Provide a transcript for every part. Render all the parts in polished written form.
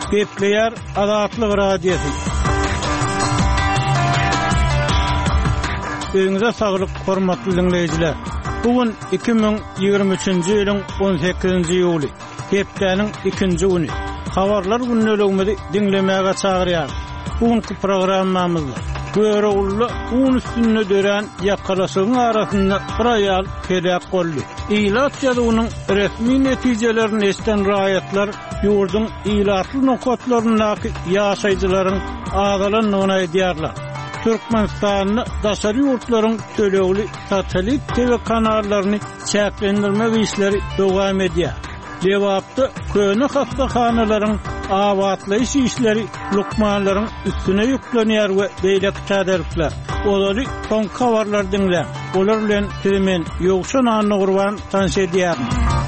Gepleyer Azatlyk Radiosu. Öňüňize saglyk, hormatly dinleýijiler. Bugün 2023-nji ýylyň 18-nji ýuly. Gepläniň 2-nji güni. Habarlar günnelegini dinlemäge çagyrýar. Bugünkü programmamyzda göre ulla un üstünde dören yakalaşığın arasında bir ayal pelek golly. İlat yadunyň resmi netijelerini esten raýatlar ýurdun ilatly nokatlaryndaki ýaşaýjylaryň agalanyny aýdýarlar. Türkmenistanyň daşary ýurtlaryň tölegli satelit TV kanallaryny çäklendirme işleri dowam edýär. Cevapda köne hastahanalaryň abatlaýyş işleri lukmanlaryň üstüne ýüklenýär we beýlek täderikler. Olary son habarlar dinle. Olar bilen men ýokşan anyny gurban tanış edýär.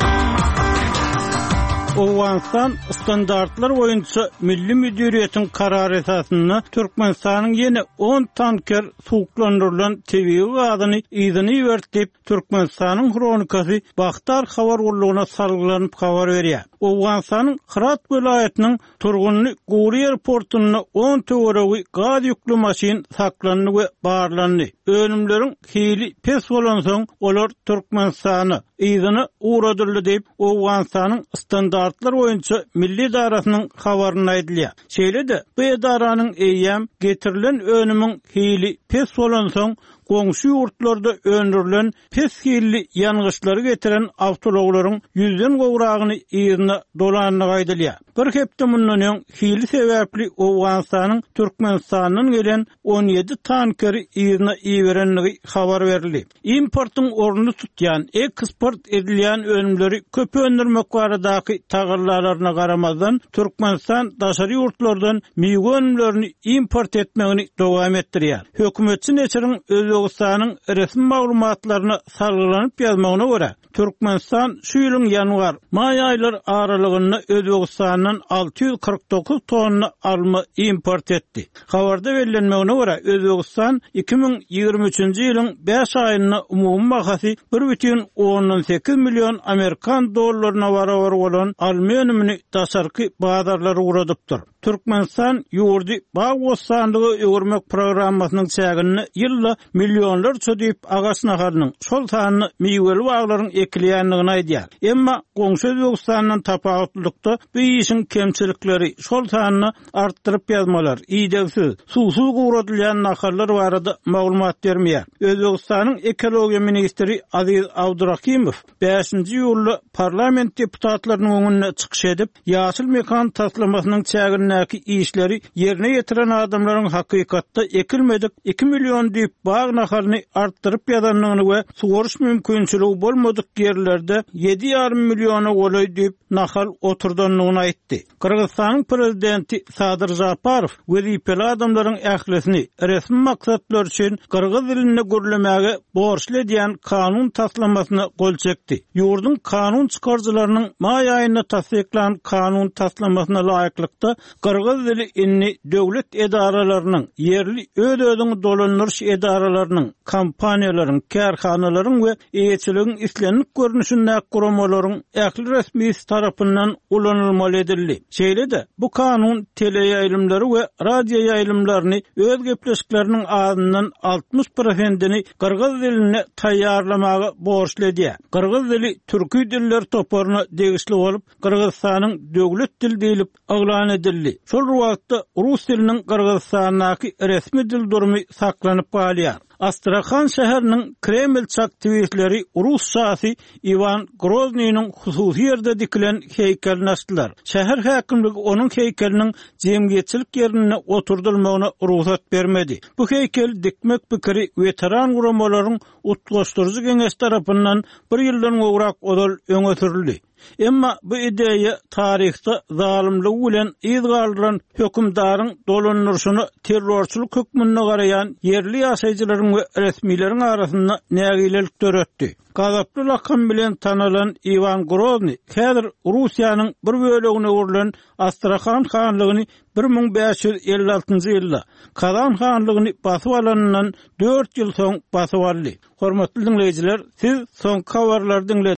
Owganistan standartlar boýunça milli müdiriýetiň karary esasyny Türkmenistanyň ýene 10 tanker suwuklandyrylan tebii gazyny izni berip Türkmenistanyň kronikasy Bakhtar habar gurlugyna salgylanyp habar berýär. Owganistanyň Hırat vilayatynyň turguny Guriýer portuny 10 töweregi gaz ýüklü maşin saklandy we barlandy. Ölümleriň hili pes bolan soň olar Türkmenistany izni uğradyrly diýip Owganistanyň standartlar boýunça milli idarasynyň habaryny aýdylýar. Şeýle-de bu idaranyň eýýäm getirilen önümiň hili pes bolan soň goňşy ýurtlarda öndürilen pes hilli ýangyşlary getiren awtologlaryň 100den gowragyny ýerine dolanyny aýdylýar. Bir hepde mundan öň hili sebäpli Owganistanyň Türkmenistanyň gelen 17 tankeri ýerine iýerenligi habar berildi. Importyň ornuny tutýan, eksport edilýän önümleri köp öndürmek baradaky tagyрлalaryna garamazdan Türkmenistan daşary ýurtlardan miýgue önümlerini import etmegini dowam etdirýär. Hökümetçi neçiriň Özbegistanyň resmi maglumatlaryna salgylanyp ýazmagyna görä, Türkmenistan şu ýylyň ýanwar, may aýlary aralygynda Özbegistanyň 649 tonna alma import etdi. Habarda bellenmegine görä, Özbegistan 2023-nji ýylyň 5 aýyna umumy bahasy 1,18 milyon Amerikan dollaryna barabar bolan alma önümini daşarky bazarlara uradypdyr. Türkmenistan ýurdy bag bostanlygy öwürmek programmasynyň çägini ýylda milyonlar çödüp agaç nahanyň şol sanyny miýweli baglaryň ekilýänligini aýdýar. Emma goňşy Özbegistanyň tapawatlykda bu işin kemçilikleri şol sanyny artdyryp ýazmalar, iýdegsiz, suwsuw gowradylýan nahallar barada maglumat bermeýär. Özbegistanyň ekologiýa ministri Aziz Abdurrahimow 5-nji ýylda parlament deputatlarynyň öňüne çykyş edip, ýaşyl mekan taslamasynyň çägindäki işleri ýerine ýetiren adamlaryň hakykatda ekilmedik 2 milyon diýip bag nahalyny artdyryp ýazanlygyny we sugary mümkinçiligi bolmadyk ýerlerde 7,5 milyona golay diýip nahal oturdanlygyny aýtdy. Kyrgyzstanyň prezidenti Sadyr Japarow wezipeli adamlaryň ählesini resmi maksatlar üçin kyrgyz dilinde gürlemäge borçly diýen kanun taslamasyna gol çekdi. Ýurdun kanun çykarjylarynyň may aýyna tasdiklan kanun taslamasyna laýyklykda kyrgyz dili inni döwlet edaralarynyň, yerli öz-özüni dolandyryş edaralarynyň, kompaniýalaryň, kärhanalaryň we eýetçiligiň islenip görnüşindäki guramalaryň ähli resmi tarapyndan ulanylmaly edildi. Şeýle-de bu kanun tele ýaýlymlary we radio ýaýlymlaryny öz gepleşikleriniň azyndan 60%-ni kyrgyz diline taýýarlamagy borçly edýär. Kyrgyz dili türki diller toparyna degişli bolup, Kyrgyzstanyň döwlet dili diýilip aglan edildi. Şol wagtda rus diliniň Kyrgyzstandaky resmi dil durmy saklanyp galýar. Astrakhan şäheriniň Kreml çaktivistleri Rus şahsy Ivan Groznyň hususy ýerde dikilen heykelini açdylar. Şäher häkimligi onuň heykeliniň jemgyýetçilik ýerine oturdylmagyna ruhsat bermedi. Bu heykel dikmek pikiri veteran guramalaryň utgaşdyrjy geňeş tarapyndan 1 ýyldan gowrak odal öňe sürildi. Emma bu ideýa taryhda zalimligi bilen ýyzgalyran hökümdaryň dolandyryşyny terrorçylyk hökmüne garaýan yerli ýaşaýjylaryň we resmileriň arasynda nägilelik töretdi. Gazaply lakam bilen tanalan Ivan Grozny, häzir Russiýanyň bir bölegine urulan Astrakhan hanlygyny 1556-njy ýylda Kazan hanlygyny basyp alanyndan 4 ýyl soň basyp aldy. Hormatly dinleýijiler, siz soňky habarlary